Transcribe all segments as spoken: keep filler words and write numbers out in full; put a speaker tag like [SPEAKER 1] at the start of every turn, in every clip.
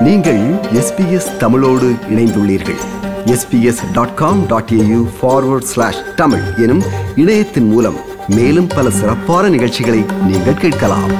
[SPEAKER 1] நீங்கள் எஸ்பிஎஸ் தமிழோடு இணைந்துள்ளீர்கள். SBS dot com dot AU forward slash Tamil எனும் இணையத்தின் மூலம் மேலும் பல சிறப்பான நிகழ்ச்சிகளை நீங்கள் கேட்கலாம்.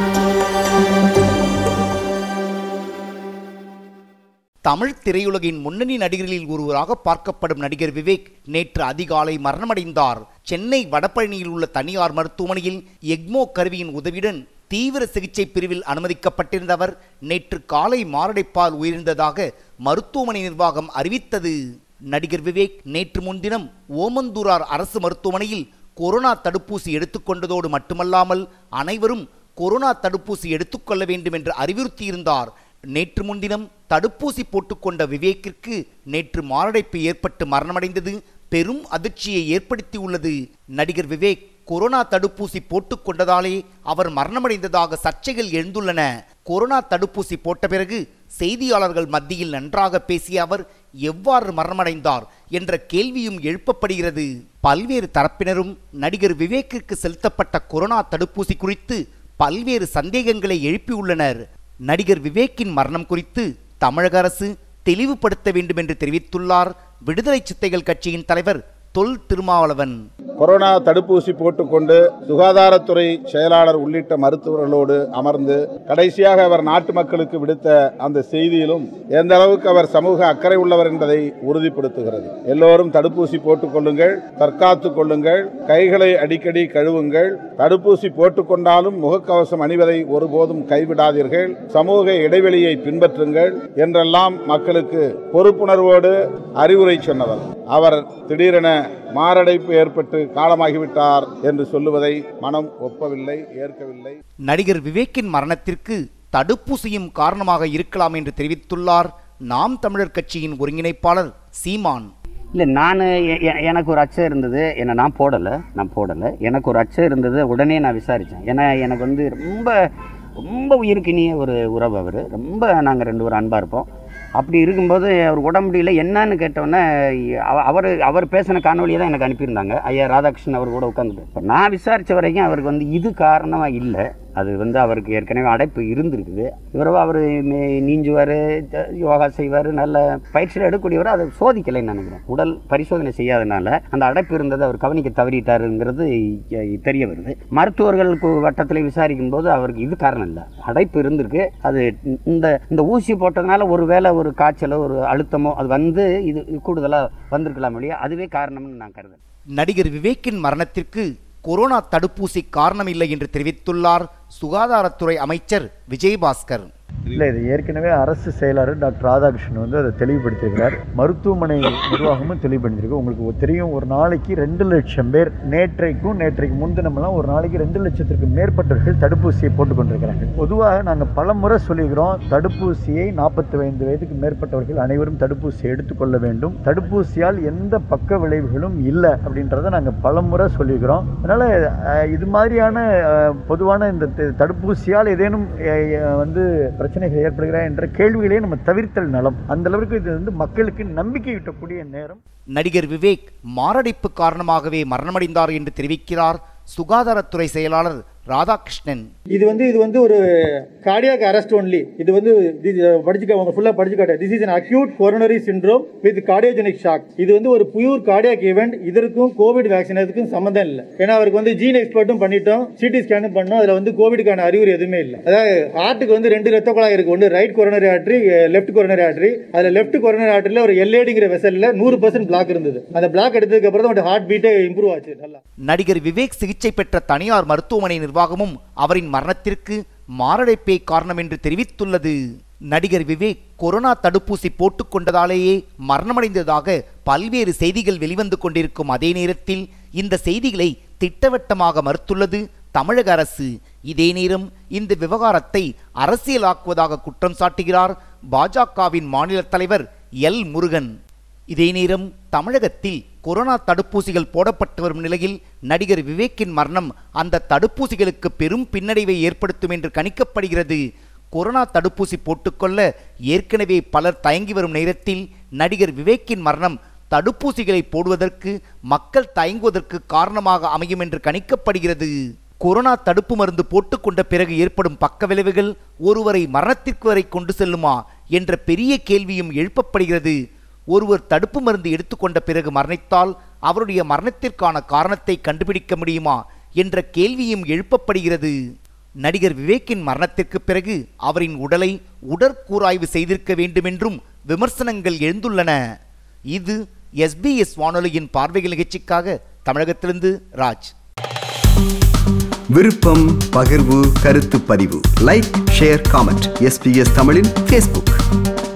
[SPEAKER 2] தமிழ் திரையுலகின் முன்னணி நடிகர்களில் ஒருவராக பார்க்கப்படும் நடிகர் விவேக் நேற்று அதிகாலை மரணமடைந்தார். சென்னை வடபழனியில் உள்ள தனியார் மருத்துவமனையில் எக்மோ கருவியின் உதவியுடன் தீவிர சிகிச்சை பிரிவில் அனுமதிக்கப்பட்டிருந்த அவர் நேற்று காலை மாரடைப்பால் உயிரிழந்ததாக மருத்துவமனை நிர்வாகம் அறிவித்தது. நடிகர் விவேக் நேற்று முன்தினம் ஓமந்தூரார் அரசு மருத்துவமனையில் கொரோனா தடுப்பூசி எடுத்துக்கொண்டதோடு மட்டுமல்லாமல் அனைவரும் கொரோனா தடுப்பூசி எடுத்துக்கொள்ள வேண்டும் என்று அறிவுறுத்தியிருந்தார். நேற்று முன்தினம் தடுப்பூசி போட்டுக்கொண்ட விவேக்கிற்கு நேற்று மாரடைப்பு ஏற்பட்டு மரணமடைந்தது பெரும் அதிர்ச்சியை ஏற்படுத்தியுள்ளது. நடிகர் விவேக் கொரோனா தடுப்பூசி போட்டுக்கொண்டதாலே அவர் மரணமடைந்ததாக சர்ச்சைகள் எழுந்துள்ளன. கொரோனா தடுப்பூசி போட்ட பிறகு செய்தியாளர்கள் மத்தியில் நன்றாக பேசிய அவர் எவ்வாறு மரணமடைந்தார் என்ற கேள்வியும் எழுப்பப்படுகிறது. பல்வேறு தரப்பினரும் நடிகர் விவேக்கிற்கு செலுத்தப்பட்ட கொரோனா தடுப்பூசி குறித்து பல்வேறு சந்தேகங்களை எழுப்பியுள்ளனர். நடிகர் விவேக்கின் மரணம் குறித்து தமிழக அரசு தெளிவுபடுத்த வேண்டும் என்று தெரிவித்துள்ளார் விடுதலை சிறுத்தைகள் கட்சியின் தலைவர் தொல் திருமாவளவன்.
[SPEAKER 3] கொரோனா தடுப்பூசி போட்டுக்கொண்டு சுகாதாரத்துறை செயலாளர் உள்ளிட்ட மருத்துவர்களோடு அமர்ந்து கடைசியாக அவர் நாட்டு மக்களுக்கு விடுத்த அந்த செய்தியிலும் எந்த அளவுக்கு அவர் சமூக அக்கறை உள்ளவர் என்பதை உறுதிப்படுத்துகிறது. எல்லோரும் தடுப்பூசி போட்டுக் கொள்ளுங்கள், தற்காத்துக் கொள்ளுங்கள், கைகளை அடிக்கடி கழுவுங்கள், தடுப்பூசி போட்டுக்கொண்டாலும் முகக்கவசம் அணிவதை ஒருபோதும் கைவிடாதீர்கள், சமூக இடைவெளியை பின்பற்றுங்கள் என்றெல்லாம் மக்களுக்கு பொறுப்புணர்வோடு அறிவுரை சொன்னவர். அவர் திடீரென மாரடைப்பு ஏற்பட்டு காலமாகிவிட்டார் என்று சொல்லுவதை மனம் ஒப்பவில்லை, ஏற்கவில்லை.
[SPEAKER 2] நடிகர் விவேக்கின் மரணத்திற்கு தடுப்பூசியும் காரணமாக இருக்கலாம் என்று தெரிவித்துள்ளார் நாம் தமிழர் கட்சியின் ஒருங்கிணைப்பாளர் சீமான்.
[SPEAKER 4] இல்லை, நான் எனக்கு ஒரு அச்சம் இருந்தது, என்னை நான் போடலை நான் போடலை எனக்கு ஒரு அச்சம் இருந்தது. உடனே நான் விசாரித்தேன். ஏன்னா எனக்கு வந்து ரொம்ப ரொம்ப உயிருக்கினிய ஒரு உறவு. அவர் ரொம்ப நாங்கள் ரெண்டு பேரும் அன்பாக இருப்போம். அப்படி இருக்கும்போது அவர் உடம்புடியில் என்னன்னு கேட்டோன்னே அவர் அவர் பேசின காணொலியை தான் எனக்கு அனுப்பியிருந்தாங்க. ஐயா ராதாகிருஷ்ணன் அவர் கூட உட்காந்துட்டு. இப்போ நான் விசாரித்த வரைக்கும் அவருக்கு வந்து இது காரணமாக இல்லை. அது வந்து அவருக்கு ஏற்கனவே அடைப்பு இருந்திருக்குது. இவரோ அவர் நீஞ்சுவார், யோகா செய்வார், நல்ல பயிற்சியில் எடுக்கக்கூடியவர். அதை சோதிக்கலைன்னு நினைக்கிறேன். உடல் பரிசோதனை செய்யாதனால அந்த அடைப்பு இருந்தது அவர் கவனிக்க தவறிட்டாருங்கிறது தெரிய வருது. மருத்துவர்களுக்கு வட்டத்தில் விசாரிக்கும் போது அவருக்கு இது காரணம் இல்லை, அடைப்பு இருந்திருக்கு. அது இந்த இந்த ஊசி போட்டதுனால ஒரு வேளை ஒரு காய்ச்சலோ ஒரு அழுத்தமோ அது வந்து இது கூடுதலாக வந்திருக்கலாம் இல்லையா, அதுவே காரணம்னு நான் கருதுறேன்.
[SPEAKER 2] நடிகர் விவேக்கின் மரணத்திற்கு கொரோனா தடுப்பூசி காரணம் இல்லை என்று தெரிவித்துள்ளார் சுகாதாரத்துறை அமைச்சர் விஜயபாஸ்கர்.
[SPEAKER 5] இல்லை, இது ஏற்கனவே அரசு செயலாளர் டாக்டர் ராதாகிருஷ்ணன் வந்து அதை தெளிவுபடுத்தியிருக்கிறார். மருத்துவமனை நிர்வாகமும் தெளிவுபடுத்தியிருக்கு. உங்களுக்கு தெரியும், ஒரு நாளைக்கு ரெண்டு லட்சம் பேர் நேற்றைக்கும் நேற்றைக்கு முன்தினமெல்லாம் ஒரு நாளைக்கு ரெண்டு லட்சத்திற்கு மேற்பட்டவர்கள் தடுப்பூசியை போட்டுக்கொண்டிருக்கிறாங்க. பொதுவாக நாங்கள் பல முறை சொல்லிக்கிறோம், தடுப்பூசியை நாற்பத்தி ஐந்து வயதுக்கு மேற்பட்டவர்கள் அனைவரும் தடுப்பூசி எடுத்துக்கொள்ள வேண்டும். தடுப்பூசியால் எந்த பக்க விளைவுகளும் இல்லை அப்படின்றத நாங்கள் பல முறை சொல்லிக்கிறோம். அதனால் இது மாதிரியான பொதுவான இந்த தடுப்பூசியால் ஏதேனும் வந்து பிரச்சனைகள் ஏற்படுகிற என்ற கேள்விகளே நம்ம தவிர்த்தல் நலம். அந்த அளவுக்கு இது வந்து மக்களுக்கு நம்பிக்கை ஊட்டக்கூடிய நேரம்.
[SPEAKER 2] நடிகர் விவேக் மாரடைப்பு காரணமாகவே மரணமடைந்தார் என்று தெரிவிக்கிறார் சுகாதாரத்துறை செயலாளர் ராதாகிருஷ்ணன்.
[SPEAKER 6] இது வந்து இது வந்து ஒரு கார்டியாக் அரெஸ்ட் ஒன்லி. இது வந்து படிச்சுக்க அவங்க ஃபுல்லா படிச்சுக்காட்ட. This is an acute coronary syndrome with cardiogenic shock. இது வந்து ஒரு பியூர் கார்டியாக் ஈவெண்ட். இதற்கும் கோவிட் வேக்சினேஷனுக்கும் சம்பந்தம் இல்லை. ஏன்னா அவருக்கு வந்து ஜீன் எக்ஸ்பர்ட்டும் பண்ணிட்டோம், சிடி ஸ்கேனும் பண்ணோம். அதுல வந்து கோவிடுக்கான அறிகுறி எதுவுமே இல்லை. அதாவது ஹார்ட்டுக்கு வந்து ரெண்டு ரத்த குழாய் இருக்கு, ஒன்று right coronary artery, left coronary artery. அதுல லெஃப்ட் கொரோனரி ஆர்டரியில் ஒரு எல்ஏடிங்கிற வெசல்ல நூறு பர்சன்ட் பிளாக் இருந்தது. அந்த பிளாக் எடுத்ததுக்கு அப்புறம் தான் ஹார்ட் பீட்டே இம்ப்ரூவ் ஆச்சு. நல்லா
[SPEAKER 2] நடிகர் விவேக் சிகிச்சை பெற்ற தனியார் மருத்துவமனை நிர்வாகமும் அவரின் மரணத்திற்கு மாரடைப்பே காரணம் என்று தெரிவித்துள்ளது. நடிகர் விவேக் கொரோனா தடுப்பூசி போட்டுக் கொண்டதாலேயே மரணமடைந்ததாக பல்வேறு செய்திகள் வெளிவந்து கொண்டிருக்கும் அதே நேரத்தில் இந்த செய்திகளை திட்டவட்டமாக மறுத்துள்ளது தமிழக அரசு. இதே நேரம் இந்த விவகாரத்தை அரசியலாக்குவதாக குற்றம் சாட்டுகிறார் பாஜகவின் மாநில தலைவர் எல் முருகன். இதே நேரம் தமிழகத்தில் கொரோனா தடுப்பூசிகள் போடப்பட்டு வரும் நிலையில் நடிகர் விவேக்கின் மரணம் அந்த தடுப்பூசிகளுக்கு பெரும் பின்னடைவை ஏற்படுத்தும் என்று கணிக்கப்படுகிறது. கொரோனா தடுப்பூசி போட்டுக்கொள்ள ஏற்கனவே பலர் தயங்கி வரும் நேரத்தில் நடிகர் விவேக்கின் மரணம் தடுப்பூசிகளை போடுவதற்கு மக்கள் தயங்குவதற்கு காரணமாக அமையும் என்று கணிக்கப்படுகிறது. கொரோனா தடுப்பு மருந்து போட்டுக்கொண்ட பிறகு ஏற்படும் பக்க விளைவுகள் ஒருவரை மரணத்திற்கு வரை கொண்டு செல்லுமா என்ற பெரிய கேள்வியும் எழுப்பப்படுகிறது. ஒருவர் தடுப்பு மருந்து எடுத்துக்கொண்ட பிறகு மரணித்தால் அவருடைய மரணத்திற்கான காரணத்தை கண்டுபிடிக்க முடியுமா என்ற கேள்வியும் எழுப்பப்படுகிறது. நடிகர் விவேக்கின் மரணத்திற்கு பிறகு அவரின் உடலை உடற்கூராய்வு செய்திருக்க வேண்டுமென்றும் விமர்சனங்கள் எழுந்துள்ளன. இது எஸ்பிஎஸ் வானொலியின் பார்வைகள் நிகழ்ச்சிக்காக தமிழகத்திலிருந்து ராஜ்.
[SPEAKER 1] விருப்பம், பகிர்வு, கருத்து பதிவு, லைக், ஷேர், காமெண்ட். எஸ்பிஎஸ் தமிழின் ஃபேஸ்புக்.